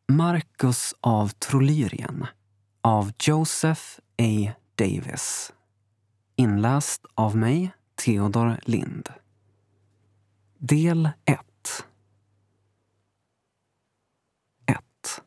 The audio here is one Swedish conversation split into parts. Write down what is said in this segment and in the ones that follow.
Marcus av Trolyrien av Joseph A. Davis. Inläst av mig, Theodor Lind. Del 1. 1.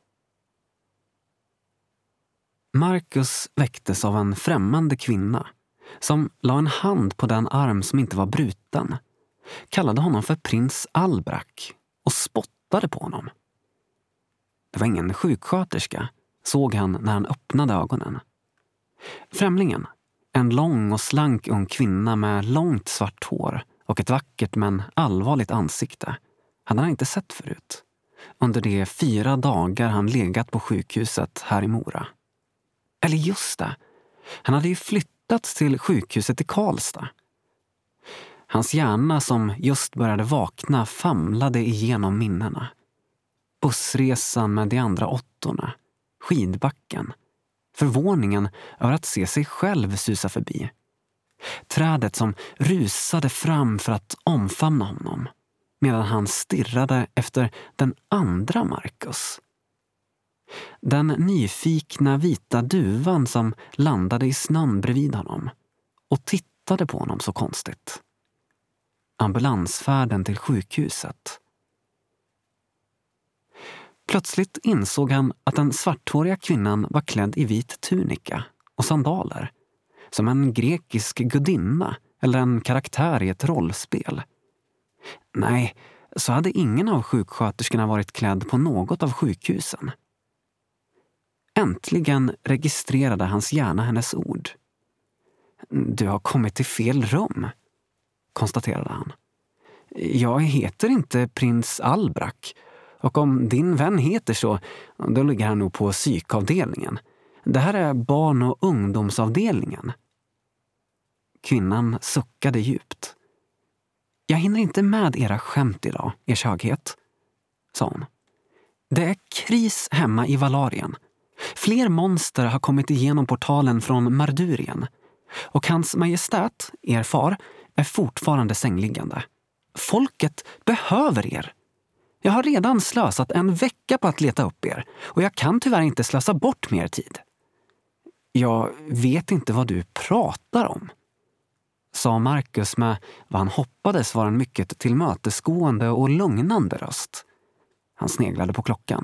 Marcus väcktes av en främmande kvinna som la en hand på den arm som inte var bruten, kallade honom för prins Albrak och spottade på honom. Det var ingen sjuksköterska, såg han när han öppnade ögonen. Främlingen, en lång och slank ung kvinna med långt svart hår och ett vackert men allvarligt ansikte, hade han inte sett förut under de 4 dagar han legat på sjukhuset här i Mora. Eller just det, han hade ju flyttats till sjukhuset i Karlstad. Hans hjärna som just började vakna famlade igenom minnena. Bussresan med de andra 8:orna, skidbacken, förvåningen över att se sig själv susa förbi. Trädet som rusade fram för att omfamna honom, medan han stirrade efter den andra Marcus. Den nyfikna vita duvan som landade i snön bredvid honom och tittade på honom så konstigt. Ambulansfärden till sjukhuset. Plötsligt insåg han att den svarthåriga kvinnan var klädd i vit tunika och sandaler, som en grekisk gudinna eller en karaktär i ett rollspel. Nej, så hade ingen av sjuksköterskorna varit klädd på något av sjukhusen. Äntligen registrerade hans hjärna hennes ord. Du har kommit till fel rum, konstaterade han. Jag heter inte prins Albrak, och om din vän heter så, då ligger han nog på psykavdelningen. Det här är barn- och ungdomsavdelningen. Kvinnan suckade djupt. Jag hinner inte med era skämt idag, ers höghet, sa hon. Det är kris hemma i Valarien. Fler monster har kommit igenom portalen från Mardurien. Och hans majestät, er far, är fortfarande sängliggande. Folket behöver er. Jag har redan slösat en vecka på att leta upp er och jag kan tyvärr inte slösa bort mer tid. Jag vet inte vad du pratar om, sa Marcus med vad han hoppades var en mycket tillmötesgående och lugnande röst. Han sneglade på klockan.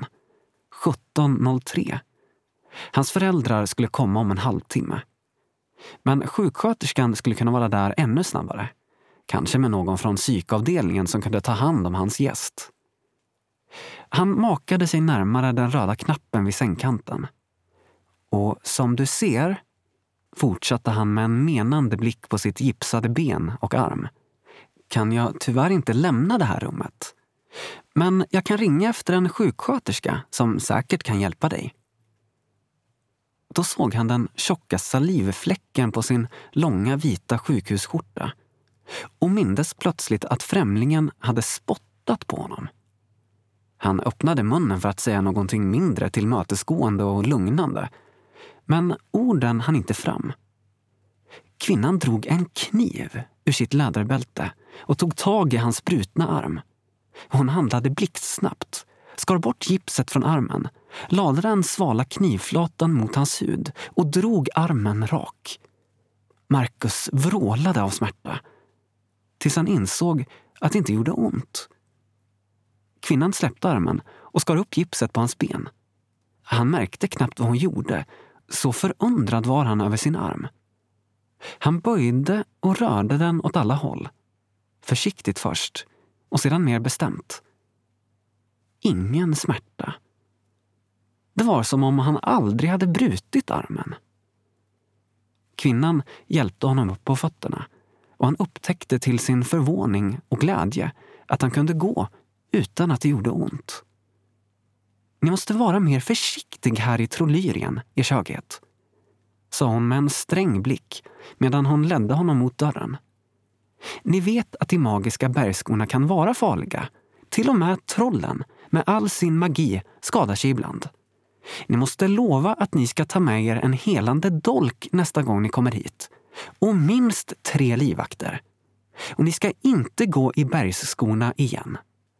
17:03. Hans föräldrar skulle komma om en halvtimme. Men sjuksköterskan skulle kunna vara där ännu snabbare. Kanske med någon från psykavdelningen som kunde ta hand om hans gäst. Han makade sig närmare den röda knappen vid sängkanten. Och som du ser, fortsatte han med en menande blick på sitt gipsade ben och arm, kan jag tyvärr inte lämna det här rummet. Men jag kan ringa efter en sjuksköterska som säkert kan hjälpa dig. Då såg han den tjocka salivfläcken på sin långa vita sjukhusskjorta och mindes plötsligt att främlingen hade spottat på honom. Han öppnade munnen för att säga någonting mindre tillmötesgående och lugnande, men orden hann inte fram. Kvinnan drog en kniv ur sitt läderbälte och tog tag i hans brutna arm. Hon handlade blixtsnabbt, skar bort gipset från armen, lade den svala knivflatan mot hans hud och drog armen rak. Marcus vrålade av smärta, tills han insåg att det inte gjorde ont. Kvinnan släppte armen och skar upp gipset på hans ben. Han märkte knappt vad hon gjorde, så förundrad var han över sin arm. Han böjde och rörde den åt alla håll. Försiktigt först, och sedan mer bestämt. Ingen smärta. Det var som om han aldrig hade brutit armen. Kvinnan hjälpte honom upp på fötterna, och han upptäckte till sin förvåning och glädje att han kunde gå utan att det gjorde ont. Ni måste vara mer försiktig här i Trolyrien, ers höghet, sa hon med en sträng blick medan hon ledde honom mot dörren. Ni vet att de magiska bergskorna kan vara farliga. Till och med trollen med all sin magi skadar sig ibland. Ni måste lova att ni ska ta med er en helande dolk nästa gång ni kommer hit. Och minst 3 livvakter. Och ni ska inte gå i bergsskorna igen.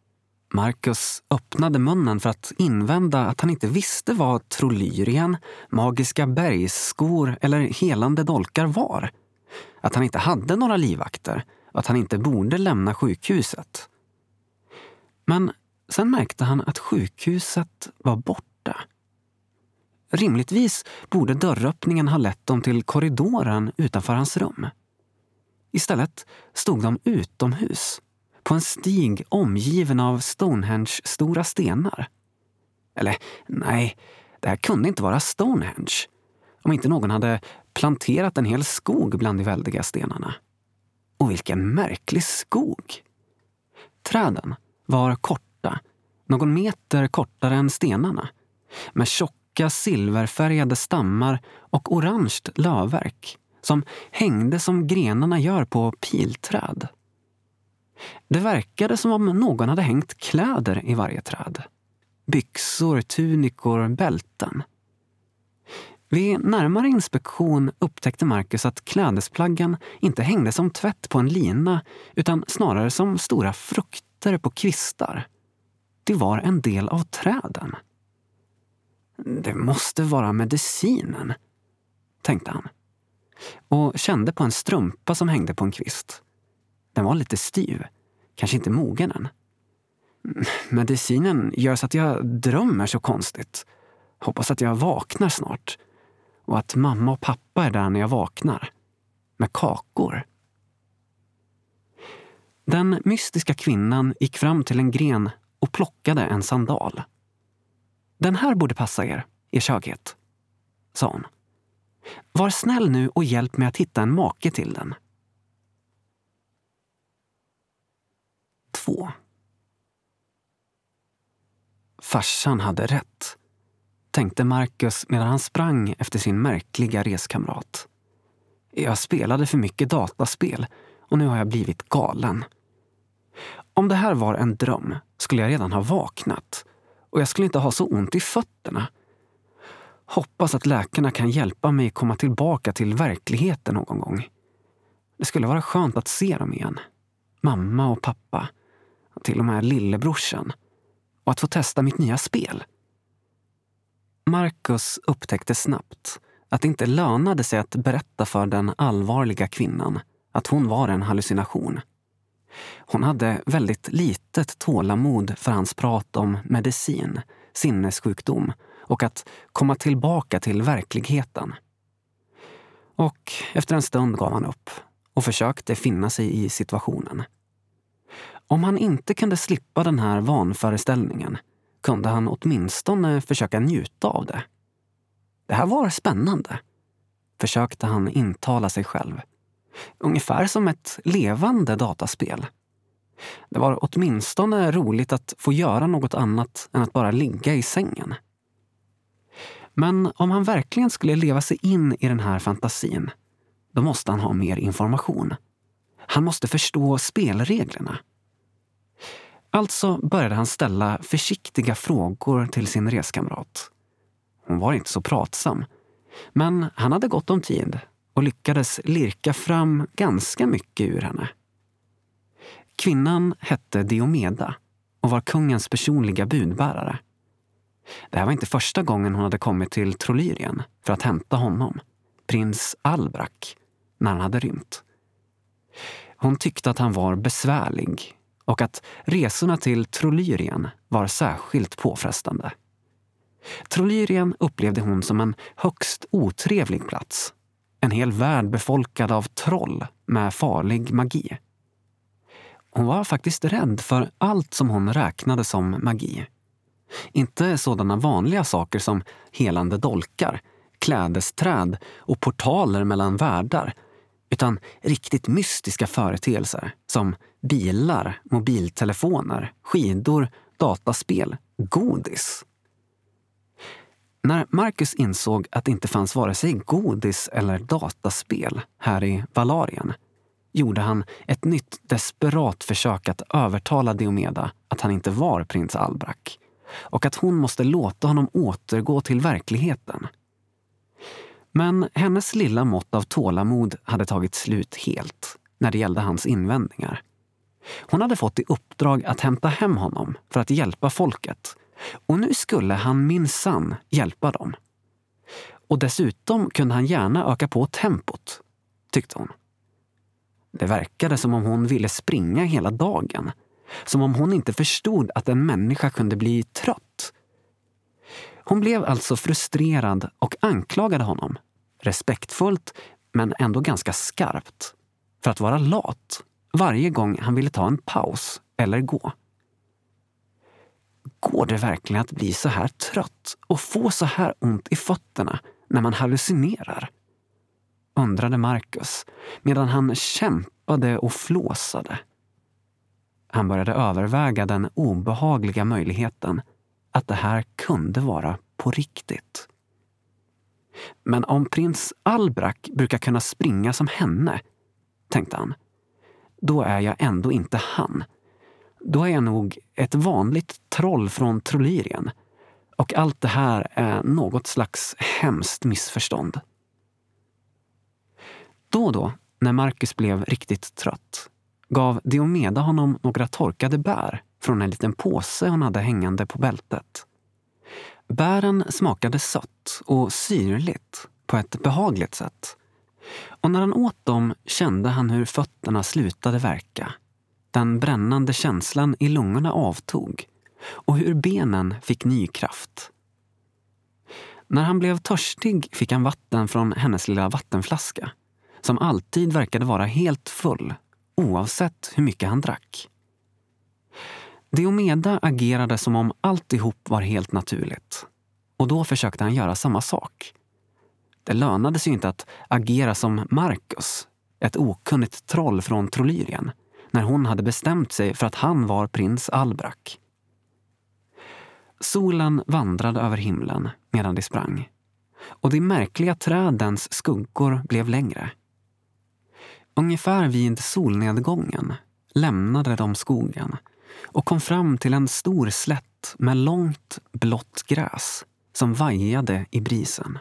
Marcus öppnade munnen för att invända att han inte visste vad Trolyrien, magiska bergsskor eller helande dolkar var. Att han inte hade några livvakter och att han inte borde lämna sjukhuset. Men sen märkte han att sjukhuset var borta. Rimligtvis borde dörröppningen ha lett dem till korridoren utanför hans rum. Istället stod de utomhus, på en stig omgiven av Stonehenge-stora stenar. Eller nej, det här kunde inte vara Stonehenge. Om inte någon hade planterat en hel skog bland de väldiga stenarna. Och vilken märklig skog! Träden var korta, någon meter kortare än stenarna, med tjocka silverfärgade stammar och orange lövverk som hängde som grenarna gör på pilträd. Det verkade som om någon hade hängt kläder i varje träd. Byxor, tunikor, bälten. Vid närmare inspektion upptäckte Marcus att klädesplaggen inte hängde som tvätt på en lina utan snarare som stora frukter på kvistar. Det var en del av träden. Det måste vara medicinen, tänkte han. Och kände på en strumpa som hängde på en kvist. Den var lite styv, kanske inte mogen än. Medicinen gör så att jag drömmer så konstigt. Hoppas att jag vaknar snart. Och att mamma och pappa är där när jag vaknar. Med kakor. Den mystiska kvinnan gick fram till en gren och plockade en sandal. Den här borde passa er köghet, sa hon. Var snäll nu och hjälp mig att hitta en make till den. 2. Farsan hade rätt, tänkte Marcus medan han sprang efter sin märkliga reskamrat. Jag spelade för mycket dataspel och nu har jag blivit galen. Om det här var en dröm skulle jag redan ha vaknat och jag skulle inte ha så ont i fötterna. Hoppas att läkarna kan hjälpa mig komma tillbaka till verkligheten någon gång. Det skulle vara skönt att se dem igen. Mamma och pappa. Och till och med lillebrorsan. Och att få testa mitt nya spel. Marcus upptäckte snabbt att det inte lönade sig att berätta för den allvarliga kvinnan att hon var en hallucination. Hon hade väldigt litet tålamod för hans prat om medicin, sinnessjukdom och att komma tillbaka till verkligheten. Och efter en stund gav han upp och försökte finna sig i situationen. Om han inte kunde slippa den här vanföreställningen kunde han åtminstone försöka njuta av det. Det här var spännande, försökte han intala sig själv. Ungefär som ett levande dataspel. Det var åtminstone roligt att få göra något annat än att bara ligga i sängen. Men om han verkligen skulle leva sig in i den här fantasin, då måste han ha mer information. Han måste förstå spelreglerna. Alltså började han ställa försiktiga frågor till sin reskamrat. Hon var inte så pratsam, men han hade gott om tid och lyckades lirka fram ganska mycket ur henne. Kvinnan hette Diomeda och var kungens personliga budbärare. Det här var inte första gången hon hade kommit till Trolyrien för att hämta honom, prins Albrak, när han hade rymt. Hon tyckte att han var besvärlig och att resorna till Trolyrien var särskilt påfrestande. Trolyrien upplevde hon som en högst otrevlig plats. En hel värld befolkad av troll med farlig magi. Hon var faktiskt rädd för allt som hon räknade som magi. Inte sådana vanliga saker som helande dolkar, klädesträd och portaler mellan världar, utan riktigt mystiska företeelser som bilar, mobiltelefoner, skidor, dataspel, godis. När Marcus insåg att det inte fanns vare sig godis eller dataspel här i Valarien gjorde han ett nytt desperat försök att övertala Diomeda att han inte var prins Albrak och att hon måste låta honom återgå till verkligheten. Men hennes lilla mått av tålamod hade tagit slut helt när det gällde hans invändningar. Hon hade fått i uppdrag att hämta hem honom för att hjälpa folket. Och nu skulle han minsann hjälpa dem. Och dessutom kunde han gärna öka på tempot, tyckte hon. Det verkade som om hon ville springa hela dagen. Som om hon inte förstod att en människa kunde bli trött. Hon blev alltså frustrerad och anklagade honom. Respektfullt, men ändå ganska skarpt. För att vara lat varje gång han ville ta en paus eller gå. Går det verkligen att bli så här trött och få så här ont i fötterna när man hallucinerar? Undrade Marcus medan han kämpade och flåsade. Han började överväga den obehagliga möjligheten att det här kunde vara på riktigt. Men om prins Albrak brukar kunna springa som henne, tänkte han, då är jag ändå inte han. Då är jag nog ett vanligt troll från Trollyrien. Och allt det här är något slags hemskt missförstånd. Då och då, när Marcus blev riktigt trött, gav Diomeda honom några torkade bär från en liten påse hon hade hängande på bältet. Bären smakade sött och syrligt på ett behagligt sätt. Och när han åt dem kände han hur fötterna slutade verka. Den brännande känslan i lungorna avtog och hur benen fick ny kraft. När han blev törstig fick han vatten från hennes lilla vattenflaska, som alltid verkade vara helt full, oavsett hur mycket han drack. Diomeda agerade som om alltihop var helt naturligt, och då försökte han göra samma sak. Det lönade sig inte att agera som Marcus, ett okunnigt troll från Trollyrien, när hon hade bestämt sig för att han var prins Albrak. Solen vandrade över himlen medan de sprang, och de märkliga trädens skuggor blev längre. Ungefär vid solnedgången lämnade de skogen och kom fram till en stor slätt med långt blått gräs som vajade i brisen.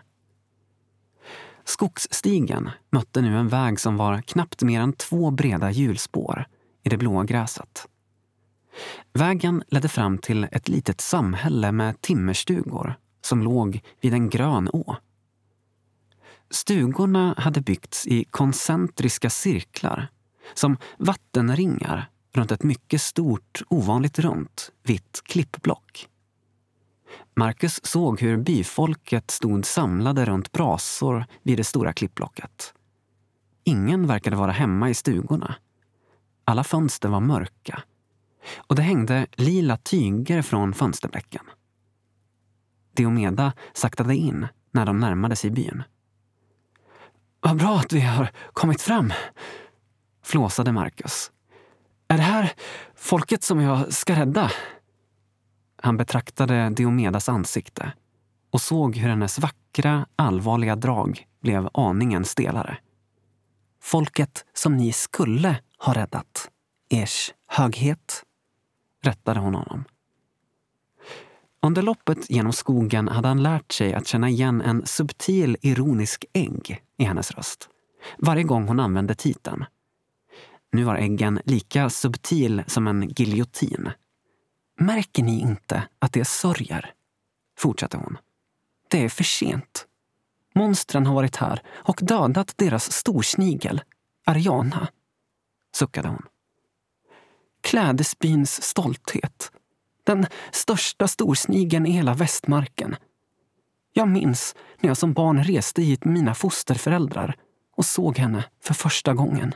Skogsstigen mötte nu en väg som var knappt mer än 2 breda hjulspår i det blåa gräset. Vägen ledde fram till ett litet samhälle med timmerstugor som låg vid en grön å. Stugorna hade byggts i koncentriska cirklar, som vattenringar runt ett mycket stort, ovanligt runt, vitt klippblock. Marcus såg hur byfolket stod samlade runt brasor vid det stora klippblocket. Ingen verkade vara hemma i stugorna. Alla fönster var mörka, och det hängde lila tyger från fönsterblecken. Diomeda saktade in när de närmade sig byn. Vad bra att vi har kommit fram, flåsade Marcus. Är det här folket som jag ska rädda? Han betraktade Diomedas ansikte och såg hur hennes vackra, allvarliga drag blev aningen stelare. Folket som ni skulle ha räddat, ers höghet, rättade hon honom. Under loppet genom skogen hade han lärt sig att känna igen en subtil, ironisk ägg i hennes röst, varje gång hon använde titeln. Nu var äggen lika subtil som en giljotin. Märker ni inte att det sörjer? Fortsatte hon. Det är för sent. Monstren har varit här och dödat deras storsnigel, Ariana, suckade hon. Klädesbyns stolthet. Den största storsnigeln i hela västmarken. Jag minns när jag som barn reste hit med mina fosterföräldrar och såg henne för första gången.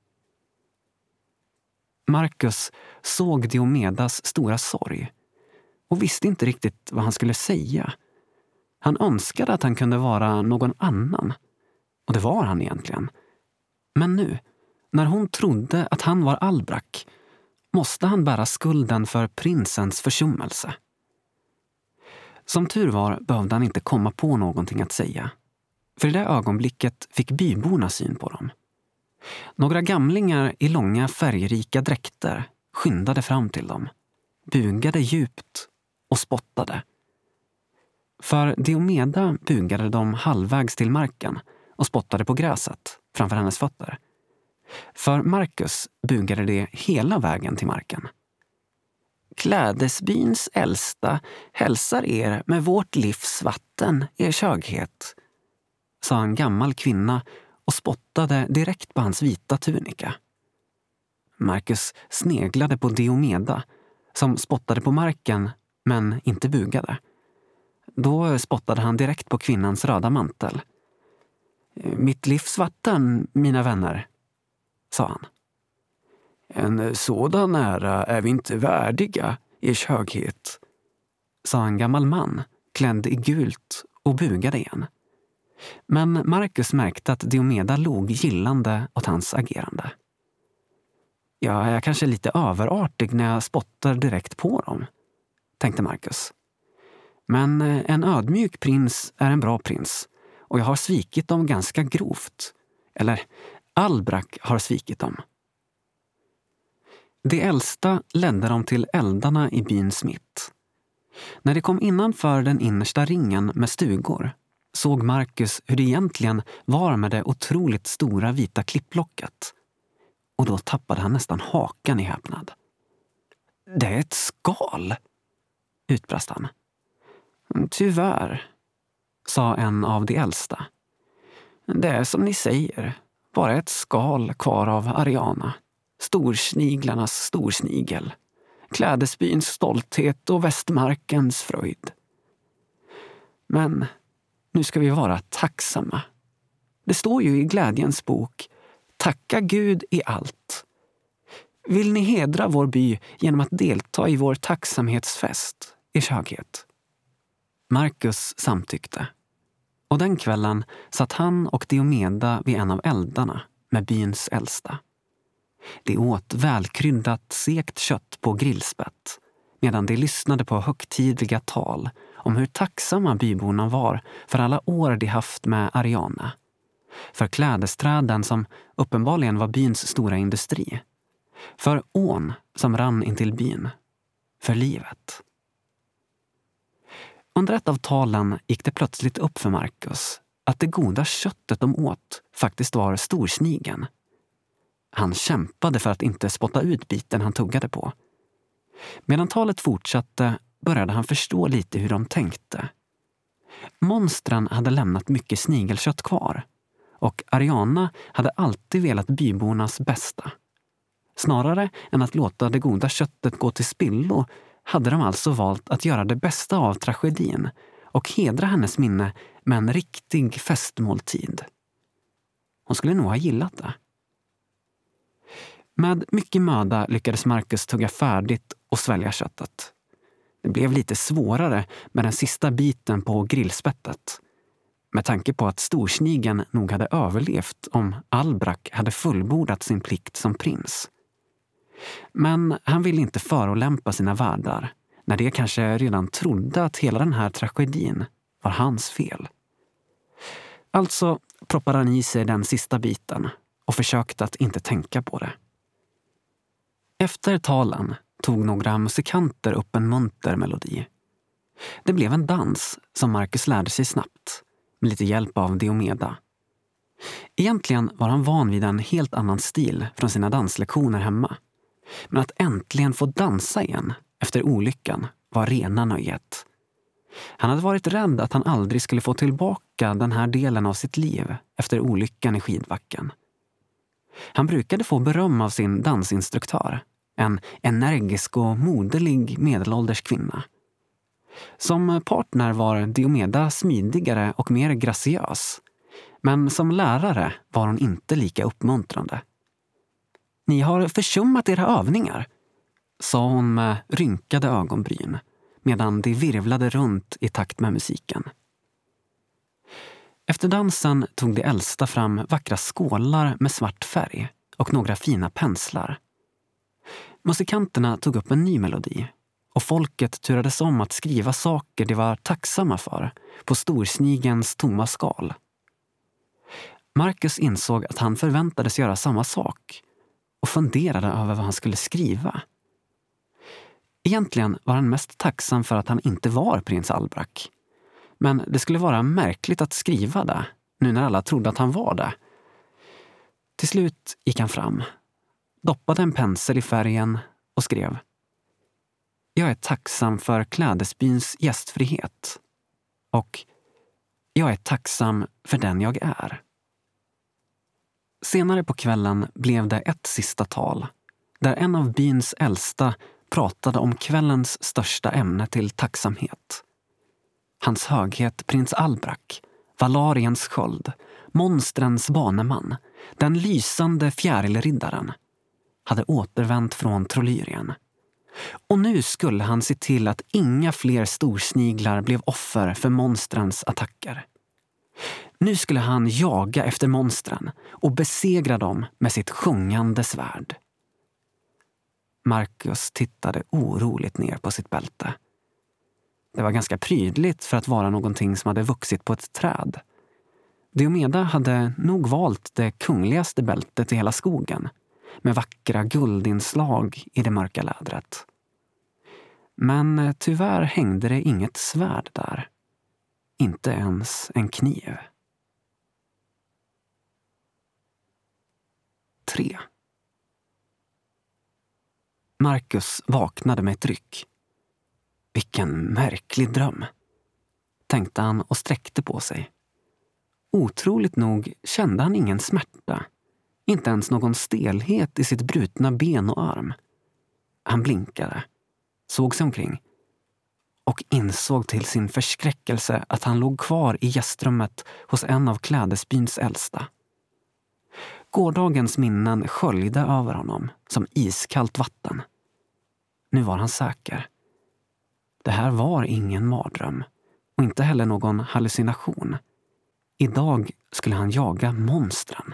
Marcus såg Diomedas stora sorg och visste inte riktigt vad han skulle säga. Han önskade att han kunde vara någon annan, och det var han egentligen. Men nu, när hon trodde att han var Albrak, måste han bära skulden för prinsens försummelse. Som tur var behövde han inte komma på någonting att säga. För i det ögonblicket fick byborna syn på dem. Några gamlingar i långa färgrika dräkter skyndade fram till dem, bugade djupt och spottade. För Diomeda bugade de halvvägs till marken och spottade på gräset framför hennes fötter. För Marcus bugade det hela vägen till marken. Klädesbyns äldsta hälsar er med vårt livs vatten, ers höghet, sa en gammal kvinna och spottade direkt på hans vita tunika. Marcus sneglade på Diomeda, som spottade på marken men inte bugade. Då spottade han direkt på kvinnans röda mantel. Mitt livs vatten, mina vänner, sa han. En sådan ära är vi inte värdiga, ers höghet, sa en gammal man, klädd i gult och bugade igen. Men Marcus märkte att Diomeda log gillande åt hans agerande. Jag är kanske lite överartig när jag spottar direkt på dem, tänkte Marcus. Men en ödmjuk prins är en bra prins, och jag har svikit dem ganska grovt. Eller Albrak har svikit dem. De äldsta ledde dem till eldarna i byns mitt. När de kom innanför den innersta ringen med stugor såg Marcus hur det egentligen var med det otroligt stora vita klipplocket. Och då tappade han nästan hakan i häpnad. Det är ett skal, utbrast han. Tyvärr, sa en av de äldsta. Det är som ni säger, bara ett skal kvar av Ariana. Storsniglarnas storsnigel. Klädesbyns stolthet och västmarkens fröjd. Men nu ska vi vara tacksamma. Det står ju i glädjens bok: tacka Gud i allt. Vill ni hedra vår by genom att delta i vår tacksamhetsfest, ers höghet? Marcus samtyckte. Och den kvällen satt han och Diomeda vid en av eldarna med byns äldsta. De åt välkryddat sekt kött på grillspett medan de lyssnade på högtidliga tal om hur tacksamma byborna var för alla år de haft med Ariana. För klädesträden som uppenbarligen var byns stora industri. För ån som rann intill byn. För livet. Under ett av talen gick det plötsligt upp för Marcus att det goda köttet de åt faktiskt var storsnigen. Han kämpade för att inte spotta ut biten han tuggade på. Medan talet fortsatte började han förstå lite hur de tänkte. Monstren hade lämnat mycket snigelkött kvar. Och Ariana hade alltid velat bybornas bästa. Snarare än att låta det goda köttet gå till spillo hade de alltså valt att göra det bästa av tragedin och hedra hennes minne med en riktig festmåltid. Hon skulle nog ha gillat det. Med mycket möda lyckades Marcus tugga färdigt och svälja köttet. Det blev lite svårare med den sista biten på grillspettet. Med tanke på att storsnigen nog hade överlevt om Albrak hade fullbordat sin plikt som prins. Men han ville inte förolämpa sina värdar när de kanske redan trodde att hela den här tragedin var hans fel. Alltså proppade han i sig den sista biten och försökte att inte tänka på det. Efter talen tog några musikanter upp en munter melodi. Det blev en dans som Marcus lärde sig snabbt, med lite hjälp av Diomeda. Egentligen var han van vid en helt annan stil från sina danslektioner hemma. Men att äntligen få dansa igen efter olyckan var rena nöjet. Han hade varit rädd att han aldrig skulle få tillbaka den här delen av sitt liv efter olyckan i skidbacken. Han brukade få beröm av sin dansinstruktör, en energisk och moderlig medelålders kvinna. Som partner var Diomeda smidigare och mer graciös, men som lärare var hon inte lika uppmuntrande. Ni har försummat era övningar, sa hon med rynkade ögonbryn medan de virvlade runt i takt med musiken. Efter dansen tog de äldsta fram vackra skålar med svart färg och några fina penslar. Musikanterna tog upp en ny melodi och folket turades om att skriva saker de var tacksamma för på storsnigens tomma skal. Marcus insåg att han förväntades göra samma sak och funderade över vad han skulle skriva. Egentligen var han mest tacksam för att han inte var prins Albrak. Men det skulle vara märkligt att skriva det, nu när alla trodde att han var det. Till slut gick han fram, doppade en pensel i färgen och skrev: Jag är tacksam för Klädesbyns gästfrihet. Och jag är tacksam för den jag är. Senare på kvällen blev det ett sista tal, där en av byns äldsta pratade om kvällens största ämne till tacksamhet. Hans höghet prins Albrak, Valariens sköld, monstrens baneman, den lysande fjärilriddaren, hade återvänt från Trolyrien. Och nu skulle han se till att inga fler storsniglar blev offer för monstrens attacker. Nu skulle han jaga efter monstren och besegra dem med sitt sjungande svärd. Marcus tittade oroligt ner på sitt bälte. Det var ganska prydligt för att vara någonting som hade vuxit på ett träd. Diomeda hade nog valt det kungligaste bältet i hela skogen, med vackra guldinslag i det mörka lädret. Men tyvärr hängde det inget svärd där. Inte ens en kniv. 3. Marcus vaknade med ett ryck. Vilken märklig dröm, tänkte han och sträckte på sig. Otroligt nog kände han ingen smärta, inte ens någon stelhet i sitt brutna ben och arm. Han blinkade, såg sig omkring och insåg till sin förskräckelse att han låg kvar i gästrummet hos en av Klädesbyns äldsta. Gårdagens minnen sköljde över honom som iskallt vatten. Nu var han säker. Det här var ingen mardröm och inte heller någon hallucination. Idag skulle han jaga monstren.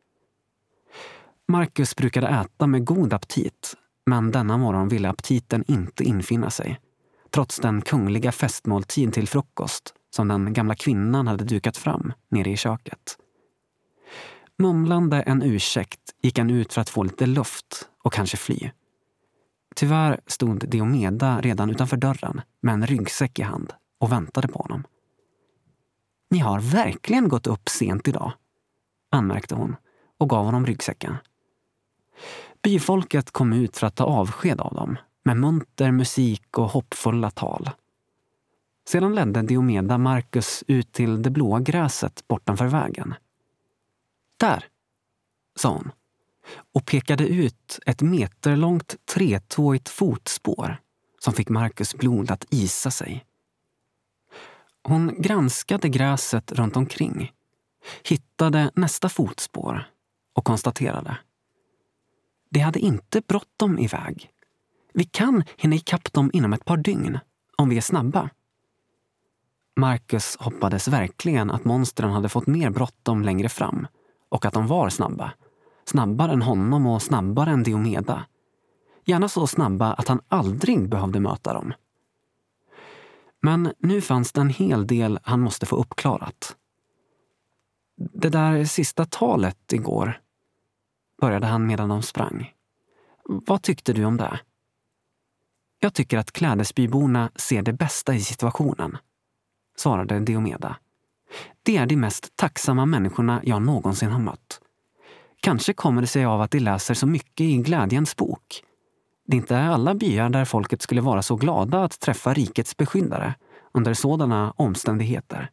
Marcus brukade äta med god aptit, men denna morgon ville aptiten inte infinna sig, trots den kungliga festmåltid till frukost som den gamla kvinnan hade dukat fram nere i köket. Mumlande en ursäkt gick han ut för att få lite luft och kanske fly. Tyvärr stod Diomeda redan utanför dörren med en ryggsäck i hand och väntade på honom. Ni har verkligen gått upp sent idag, anmärkte hon och gav honom ryggsäcken. Byfolket kom ut för att ta avsked av dem med munter musik och hoppfulla tal. Sedan ledde Diomeda Marcus ut till det blåa gräset bortanför vägen. Där, sa hon och pekade ut ett meterlångt tretåigt fotspår som fick Marcus blod att isa sig. Hon granskade gräset runt omkring, hittade nästa fotspår och konstaterade: det hade inte bråttom iväg. Vi kan hinna ikapp dem inom ett par dygn, om vi är snabba. Marcus hoppades verkligen att monstren hade fått mer bråttom längre fram och att de var snabba. Snabbare än honom och snabbare än Diomeda. Gärna så snabba att han aldrig behövde möta dem. Men nu fanns det en hel del han måste få uppklarat. Det där sista talet igår, började han medan de sprang. Vad tyckte du om det? Jag tycker att Klädesbyborna ser det bästa i situationen, svarade Diomeda. Det är de mest tacksamma människorna jag någonsin har mött. Kanske kommer det sig av att de läser så mycket i Glädjens bok. Det är inte alla byar där folket skulle vara så glada att träffa rikets beskyddare under sådana omständigheter.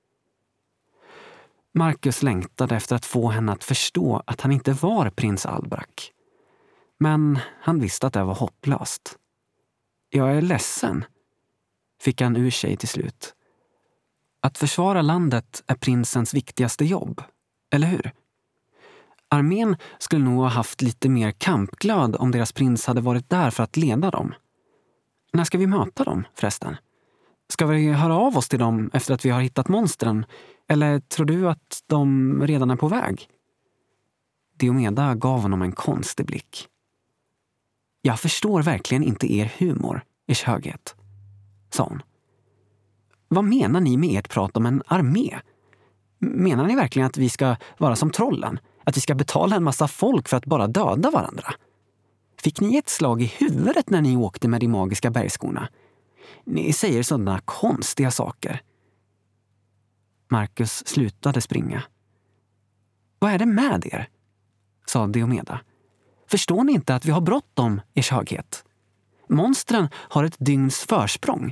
Marcus längtade efter att få henne att förstå att han inte var prins Albrak. Men han visste att det var hopplöst. Jag är ledsen, fick han ur sig till slut. Att försvara landet är prinsens viktigaste jobb, eller hur? Armén skulle nog ha haft lite mer kampglöd om deras prins hade varit där för att leda dem. När ska vi möta dem förresten? Ska vi höra av oss till dem efter att vi har hittat monstren? Eller tror du att de redan är på väg? Diomeda gav honom en konstig blick. Jag förstår verkligen inte er humor, ers höghet, sa hon. Vad menar ni med ert prat om en armé? Menar ni verkligen att vi ska vara som trollen? Att vi ska betala en massa folk för att bara döda varandra? Fick ni ett slag i huvudet när ni åkte med de magiska bergskorna? Ni säger sådana konstiga saker. Marcus slutade springa. Vad är det med er? sa Diomeda. Förstår ni inte att vi har bråttom, ers höghet? Monstren har ett dygns försprång.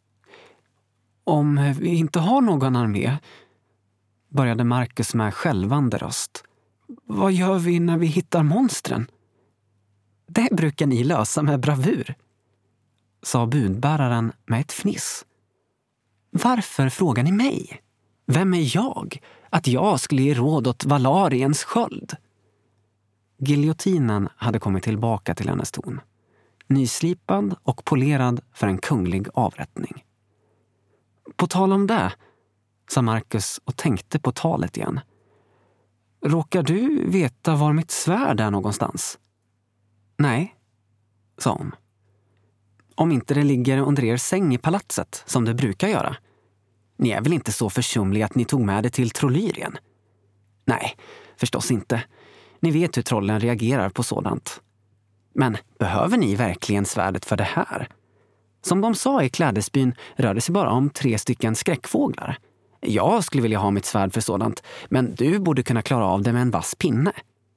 Om vi inte har någon armé, började Marcus med skälvande röst. Vad gör vi när vi hittar monstren? Det brukar ni lösa med bravur, sa budbäraren med ett fniss. Varför frågar ni mig? Vem är jag? Att jag skulle ge råd åt Valariens sköld? Giljotinen hade kommit tillbaka till hennes ton. Nyslipad och polerad för en kunglig avrättning. På tal om det, sa Marcus och tänkte på talet igen. Råkar du veta var mitt svärd är någonstans? Nej, sa hon. Om inte det ligger under er säng i palatset, som det brukar göra. Ni är väl inte så försumliga att ni tog med det till Trollyrien? Nej, förstås inte. Ni vet hur trollen reagerar på sådant. Men behöver ni verkligen svärdet för det här? Som de sa i Klädesbyn rör det sig bara om 3 stycken skräckfåglar. Jag skulle vilja ha mitt svärd för sådant, men du borde kunna klara av det med en vass pinne.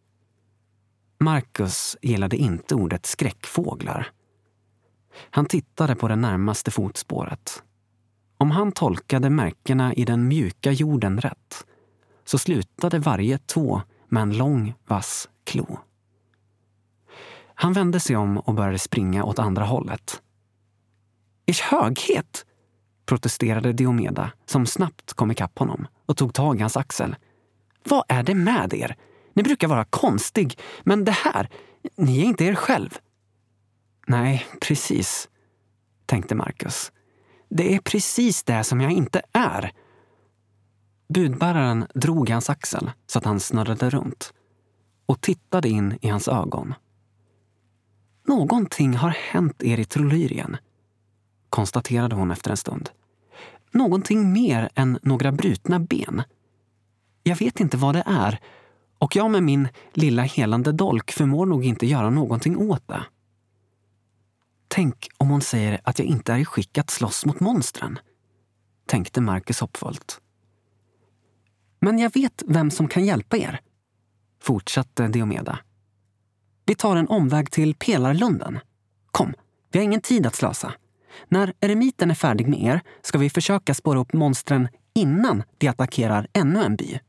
Marcus gillade inte ordet skräckfåglar. Han tittade på det närmaste fotspåret. Om han tolkade märkena i den mjuka jorden rätt, så slutade varje tå med en lång, vass klo. Han vände sig om och började springa åt andra hållet. Ers höghet, protesterade Diomeda, som snabbt kom ikapp honom och tog tag i hans axel. Vad är det med er? Ni brukar vara konstig, men det här, ni är inte er själv. Nej, precis, tänkte Marcus. Det är precis det som jag inte är. Budbäraren drog i hans axel så att han snurrade runt och tittade in i hans ögon. Någonting har hänt er i Trollyrien, konstaterade hon efter en stund. Någonting mer än några brutna ben. Jag vet inte vad det är, och jag med min lilla helande dolk förmår nog inte göra någonting åt det. Tänk om hon säger att jag inte är i skick att slåss mot monstren, tänkte Marcus hoppfullt. Men jag vet vem som kan hjälpa er, fortsatte Diomeda. Vi tar en omväg till Pelarlunden. Kom, vi har ingen tid att slösa. När eremiten är färdig med er ska vi försöka spåra upp monstren innan de attackerar ännu en by.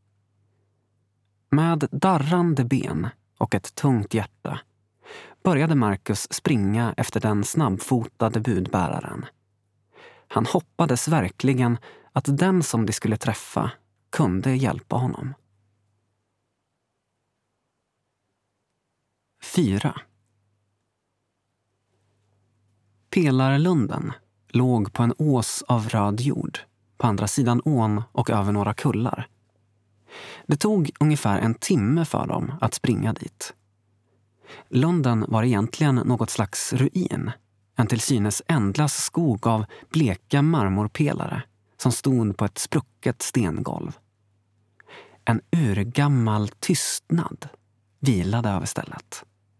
Med darrande ben och ett tungt hjärta började Marcus springa efter den snabbfotade budbäraren. Han hoppades verkligen att den som de skulle träffa kunde hjälpa honom. 4. Pelarlunden låg på en ås av röd jord, på andra sidan ån och över några kullar. Det tog ungefär en timme för dem att springa dit. Lunden var egentligen något slags ruin, en till synes ändlös skog av bleka marmorpelare som stod på ett sprucket stengolv. En urgammal tystnad vilade över stället.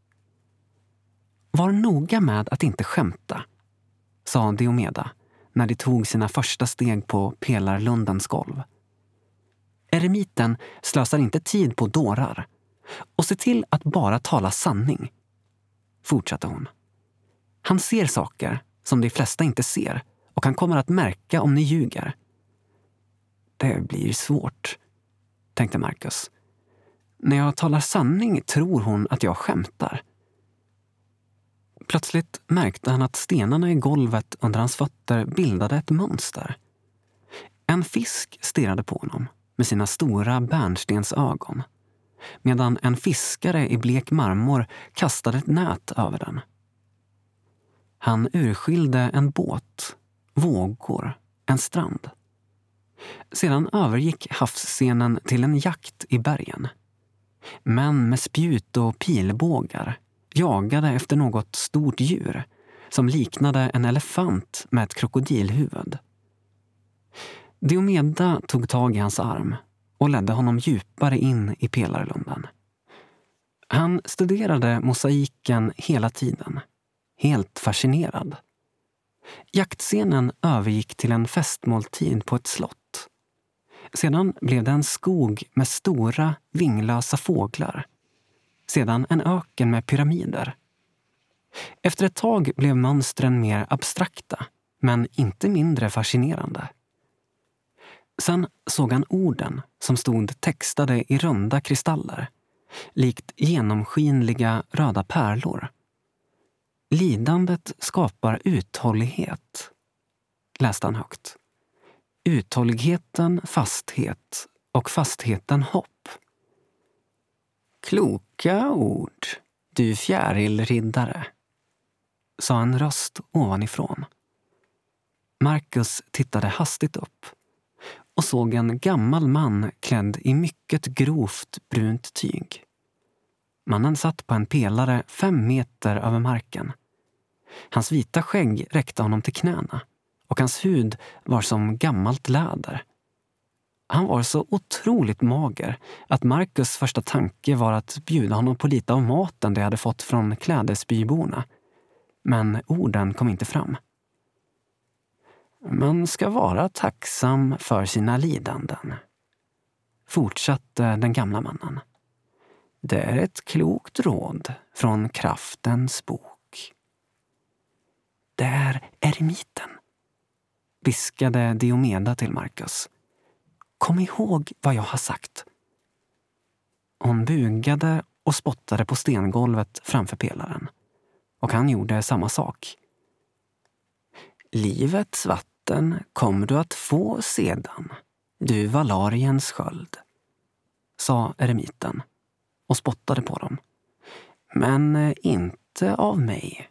Var noga med att inte skämta, sa Diomeda när de tog sina första steg på Pelarlundens golv. Eremiten slösar inte tid på dårar och se till att bara tala sanning, fortsatte hon. Han ser saker som de flesta inte ser och han kommer att märka om ni ljuger. Det blir svårt, tänkte Marcus. När jag talar sanning tror hon att jag skämtar. Plötsligt märkte han att stenarna i golvet under hans fötter bildade ett mönster. En fisk stirrade på honom med sina stora bärnstensögon, medan en fiskare i blek marmor kastade ett nät över den. Han urskilde en båt, vågor, en strand. Sedan övergick havsscenen till en jakt i bergen. Män med spjut och pilbågar jagade efter något stort djur som liknade en elefant med ett krokodilhuvud. Diomeda tog tag i hans arm och ledde honom djupare in i Pelarlunden. Han studerade mosaiken hela tiden, helt fascinerad. Jaktscenen övergick till en festmåltid på ett slott. Sedan blev det en skog med stora, vinglösa fåglar sedan en öken med pyramider. Efter ett tag blev mönstren mer abstrakta, men inte mindre fascinerande. Sen såg han orden som stod textade i runda kristaller, likt genomskinliga röda pärlor. Lidandet skapar uthållighet, läste han högt. Uthålligheten fasthet och fastheten hopp. Kloka ord, du fjärilriddare, sa en röst ovanifrån. Marcus tittade hastigt upp och såg en gammal man klädd i mycket grovt brunt tyg. Mannen satt på en pelare 5 meter över marken. Hans vita skägg räckte honom till knäna och hans hud var som gammalt läder. Han var så otroligt mager att Marcus första tanke var att bjuda honom på lite av maten de hade fått från klädesbyborna. Men orden kom inte fram. Man ska vara tacksam för sina lidanden, fortsatte den gamla mannen. Det är ett klokt råd från kraftens bok. Det är eremiten, viskade Diomeda till Marcus. Kom ihåg vad jag har sagt. Hon bugade och spottade på stengolvet framför pelaren. Och han gjorde samma sak. Livets vatten kommer du att få sedan, du Valariens sköld, sa eremiten och spottade på dem. Men inte av mig.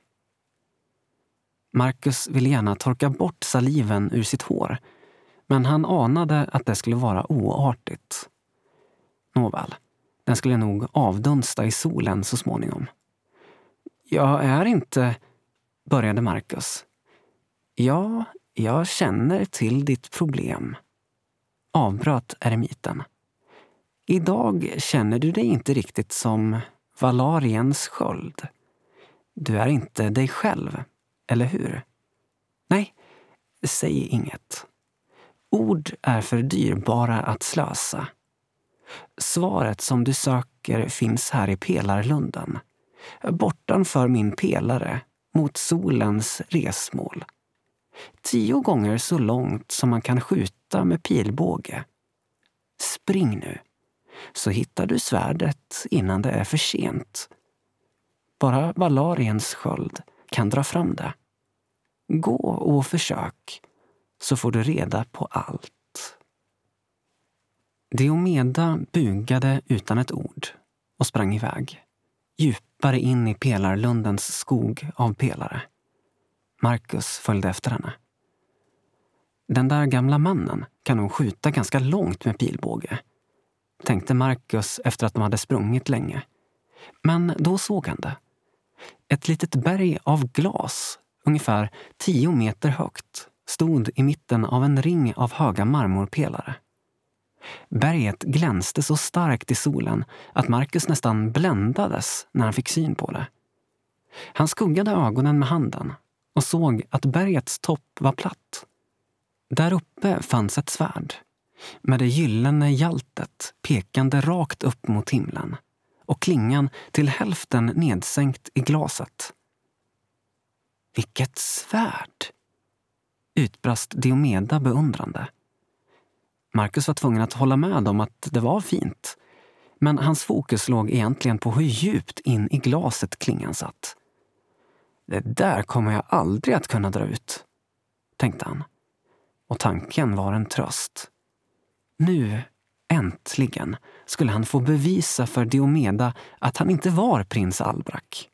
Marcus ville gärna torka bort saliven ur sitt hår, men han anade att det skulle vara oartigt. Nåväl, den skulle nog avdunsta i solen så småningom. Jag är inte, började Marcus. Ja, jag känner till ditt problem, avbröt eremiten. Idag känner du dig inte riktigt som Valariens sköld. Du är inte dig själv, eller hur? Nej, säg inget. Ord är för dyrbara att slösa. Svaret som du söker finns här i pelarlunden. Bortanför min pelare, mot solens resmål. 10 gånger så långt som man kan skjuta med pilbåge. Spring nu, så hittar du svärdet innan det är för sent. Bara Valariens sköld kan dra fram det. Gå och försök, så får du reda på allt. Diomeda bugade utan ett ord och sprang iväg, djupare in i pelarlundens skog av pelare. Marcus följde efter henne. Den där gamla mannen kan nog skjuta ganska långt med pilbåge, tänkte Marcus efter att de hade sprungit länge. Men då såg han det. Ett litet berg av glas, ungefär 10 meter högt, stod i mitten av en ring av höga marmorpelare. Berget glänste så starkt i solen att Marcus nästan bländades när han fick syn på det. Han skuggade ögonen med handen och såg att bergets topp var platt. Där uppe fanns ett svärd, med det gyllene hjältet pekande rakt upp mot himlen och klingan till hälften nedsänkt i glaset. Vilket svärd! Utbrast Diomeda beundrande. Marcus var tvungen att hålla med om att det var fint, men hans fokus låg egentligen på hur djupt in i glaset klingan satt. Det där kommer jag aldrig att kunna dra ut, tänkte han. Och tanken var en tröst. Nu, äntligen, skulle han få bevisa för Diomeda att han inte var prins Albrak.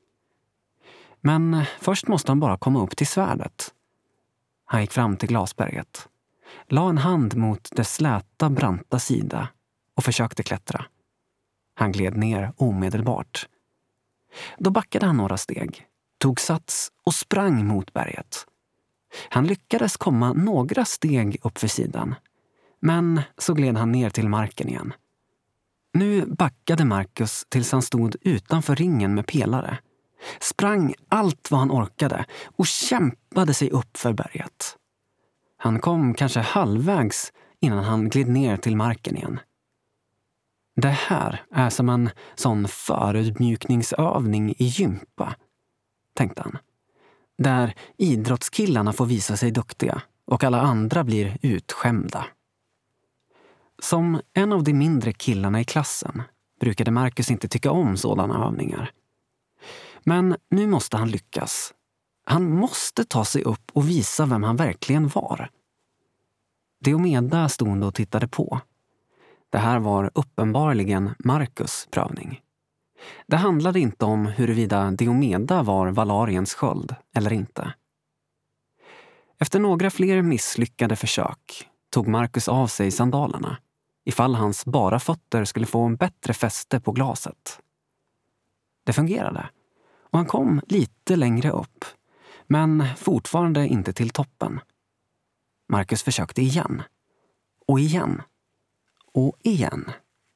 Men först måste han bara komma upp till svärdet. Han gick fram till glasberget, la en hand mot dess släta, branta sida och försökte klättra. Han gled ner omedelbart. Då backade han några steg, tog sats och sprang mot berget. Han lyckades komma några steg upp för sidan, men så gled han ner till marken igen. Nu backade Marcus tills han stod utanför ringen med pelare, sprang allt vad han orkade och kämpade sig upp för berget. Han kom kanske halvvägs innan han gled ner till marken igen. Det här är som en sån förutmjukningsövning i gympa, tänkte han. Där idrottskillarna får visa sig duktiga och alla andra blir utskämda. Som en av de mindre killarna i klassen brukade Marcus inte tycka om sådana övningar. Men nu måste han lyckas. Han måste ta sig upp och visa vem han verkligen var. Diomeda stod och tittade på. Det här var uppenbarligen Marcus prövning. Det handlade inte om huruvida Diomeda var Valariens sköld eller inte. Efter några fler misslyckade försök tog Marcus av sig sandalerna ifall hans bara fötter skulle få en bättre fäste på glaset. Det fungerade och han kom lite längre upp, men fortfarande inte till toppen. Marcus försökte igen. Och igen. Och igen.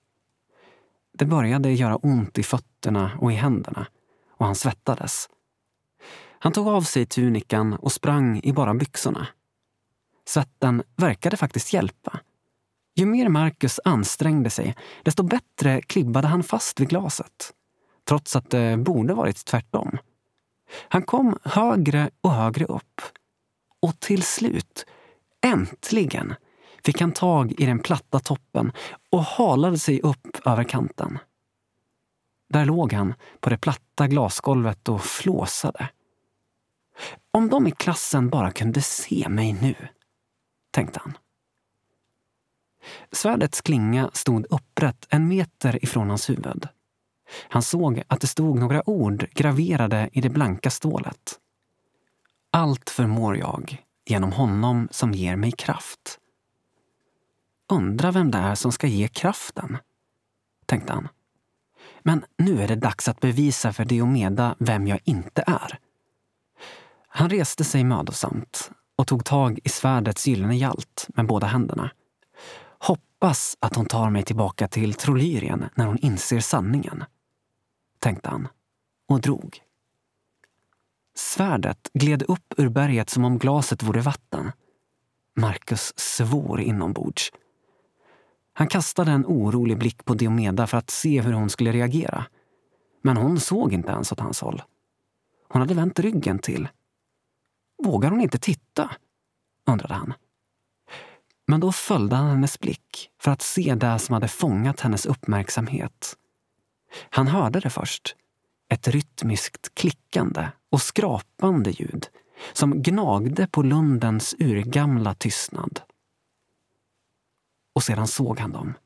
Det började göra ont i fötterna och i händerna och han svettades. Han tog av sig tunikan och sprang i bara byxorna. Svetten verkade faktiskt hjälpa. Ju mer Marcus ansträngde sig, desto bättre klibbade han fast vid glaset. Trots att det borde varit tvärtom. Han kom högre och högre upp. Och till slut, äntligen, fick han tag i den platta toppen och halade sig upp över kanten. Där låg han på det platta glasgolvet och flåsade. Om de i klassen bara kunde se mig nu, tänkte han. Svärdets klinga stod upprätt 1 meter ifrån hans huvud. Han såg att det stod några ord graverade i det blanka stålet. Allt förmår jag genom honom som ger mig kraft. Undra vem det är som ska ge kraften, tänkte han. Men nu är det dags att bevisa för Diomeda vem jag inte är. Han reste sig mödosamt och tog tag i svärdets gyllene hjalt med båda händerna. Hoppas att hon tar mig tillbaka till Trolyrien när hon inser sanningen, tänkte han och drog. Svärdet gled upp ur berget som om glaset vore vatten. Marcus svor inombords. Han kastade en orolig blick på Diomeda för att se hur hon skulle reagera. Men hon såg inte ens åt hans håll. Hon hade vänt ryggen till. Vågar hon inte titta? Undrade han. Men då följde han hennes blick för att se det som hade fångat hennes uppmärksamhet. Han hörde det först. Ett rytmiskt klickande och skrapande ljud som gnagde på lundens urgamla tystnad. Och sedan såg han dem.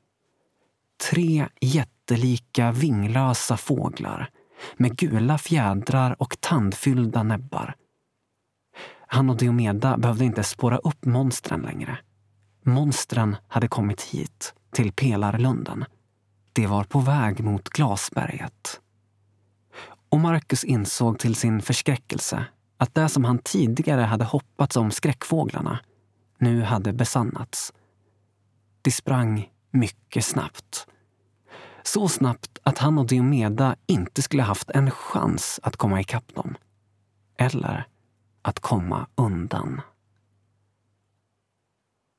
3 jättelika vinglösa fåglar med gula fjädrar och tandfyllda näbbar. Han och Diomeda behövde inte spåra upp monstren längre. Monstren hade kommit hit, till Pelarlunden. Det var på väg mot Glasberget. Och Marcus insåg till sin förskräckelse att det som han tidigare hade hoppats om skräckfåglarna nu hade besannats. De sprang mycket snabbt. Så snabbt att han och Diomeda inte skulle haft en chans att komma ikapp dem. Eller att komma undan.